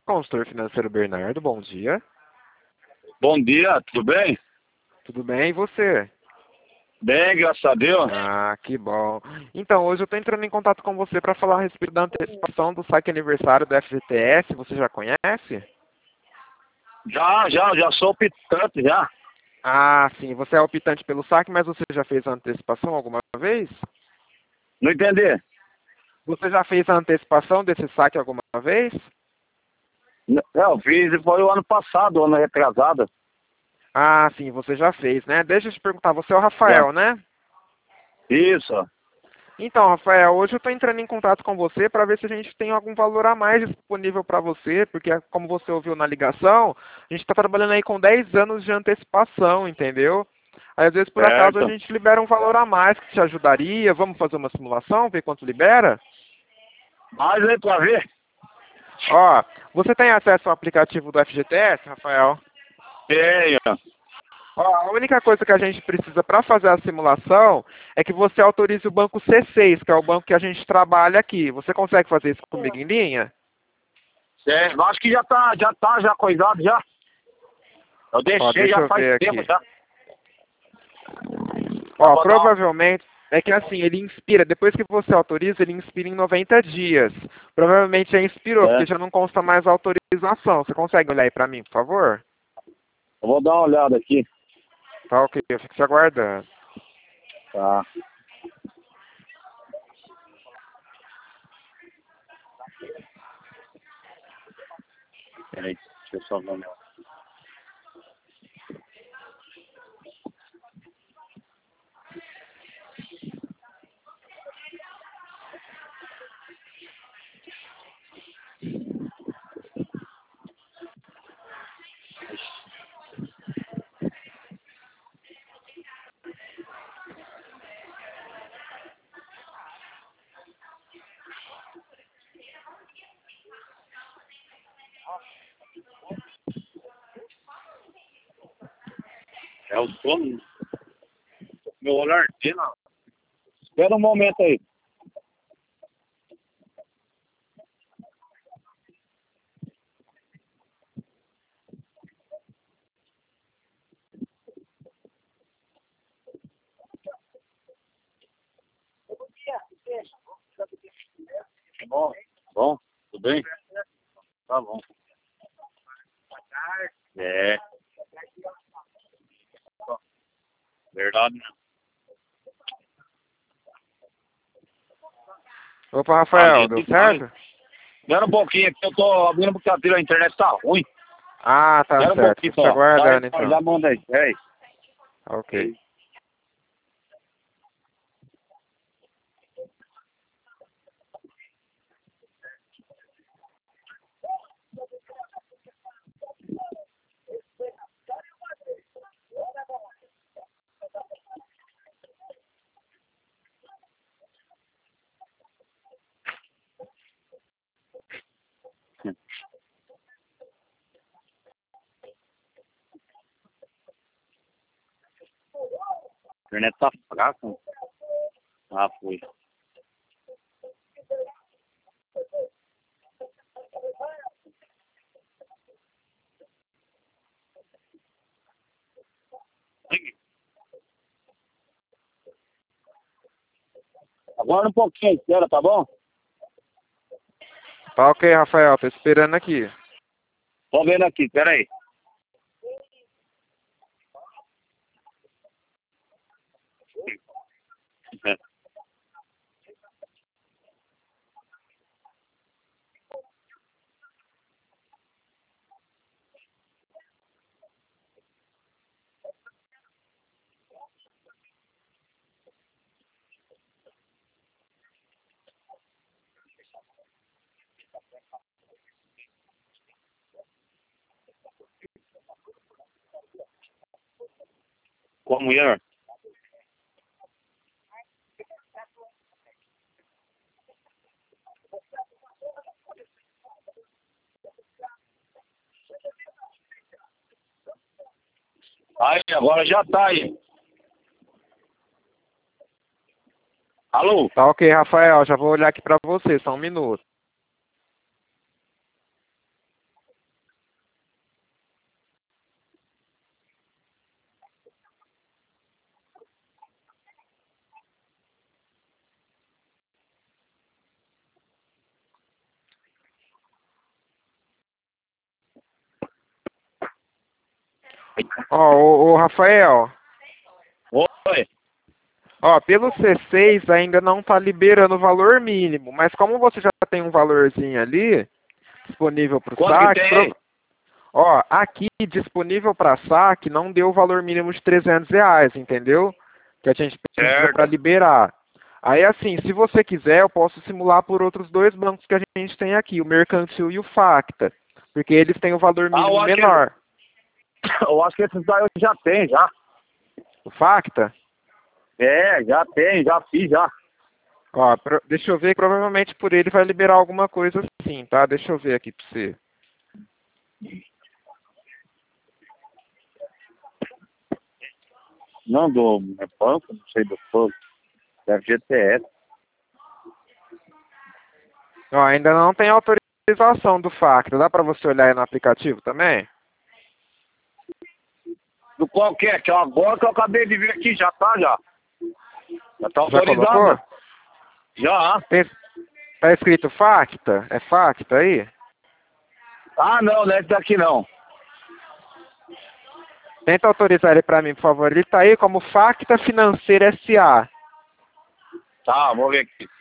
Consultor financeiro Bernardo, bom dia. Bom dia, tudo bem? Tudo bem, e você? Bem, graças a Deus. Ah, que bom. Então, hoje eu estou entrando em contato com você para falar a respeito da antecipação do saque aniversário do FGTS. Você já conhece? Já sou optante já. Ah, sim. Você é optante pelo saque, mas você já fez a antecipação alguma vez? Não entendi. Você já fez a antecipação desse saque alguma vez? Eu fiz, foi o ano passado, ano retrasado. Ah, sim, você já fez, né? Deixa eu te perguntar, você é o Já. Rafael, né? Isso. Então, Rafael, hoje eu estou entrando em contato com você para ver se a gente tem algum valor a mais disponível para você, porque como você ouviu na ligação, a gente está trabalhando aí com 10 anos de antecipação, entendeu? Aí, às vezes, por acaso, a Certo. gente libera um valor a mais que te ajudaria. Vamos fazer uma simulação, ver quanto libera? Mas aí pra ver. Ó, você tem acesso ao aplicativo do FGTS, Rafael? Tenho. Ó, a única coisa que a gente precisa para fazer a simulação é que você autorize o banco C6, que é o banco que a gente trabalha aqui. Você consegue fazer isso comigo em linha? Certo. Acho que já coisado já. Eu Ó, deixei deixa já eu faz ver tempo aqui. já. Já Ó, vou dar uma... provavelmente é que assim, ele inspira, depois que você autoriza, ele inspira em 90 dias. Provavelmente já inspirou, porque Certo. já não consta mais autorização. Você consegue olhar aí pra mim, por favor? Eu vou dar uma olhada aqui. Tá ok, eu fico te aguardando. Tá. Peraí, deixa eu só ver o meu. É o sono? Meu olhar não. Espera um momento aí. Bom, bom, tudo bem? Tá bom. É, verdade, né? Opa, A Rafael, deu gente vai. certo? Espera um pouquinho aqui, eu tô abrindo porque a internet tá ruim. Ah, tá Espera um certo. pouquinho Fico te só. Sai, aguardando já então. manda aí. É isso. Ok. A internet tá fraca. Ah, foi. Agora um pouquinho, espera, tá bom? Tá ok, Rafael, tô esperando aqui. Tô vendo aqui, espera aí. É. Com a mulher. Aí, agora já tá aí. Alô? Tá ok, Rafael, já vou olhar aqui pra você, só um minuto. Ó, ô Rafael, Oi. ó, pelo C6 ainda não tá liberando o valor mínimo, mas como você já tem um valorzinho ali disponível para o Quanto que saque, tem aí? ó, aqui disponível para saque não deu o valor mínimo de R$ 300, entendeu? Que a gente precisa para Certo. liberar. Aí assim, se você quiser, eu posso simular por outros dois bancos que a gente tem aqui, o Mercantil e o Facta, porque eles têm o valor Ah, mínimo menor. eu acho que esses daí eu já tenho, já. O Facta? É, já tenho, já fiz, já. Ó, deixa eu ver, provavelmente por ele vai liberar alguma coisa assim, tá? Deixa eu ver aqui pra você. Não do meu banco, não sei do banco. Da GTS. Ó, ainda não tem autorização do Facta. Dá pra você olhar aí no aplicativo também? Do qualquer, que é agora que eu acabei de ver aqui, já tá, já. Já tá Já colocou? autorizada. Já. Tem, tá escrito Facta? É Facta aí? Ah, não, não é esse daqui não. Tenta autorizar ele pra mim, por favor. Ele tá aí como Facta Financeira SA. Tá, vou ver aqui.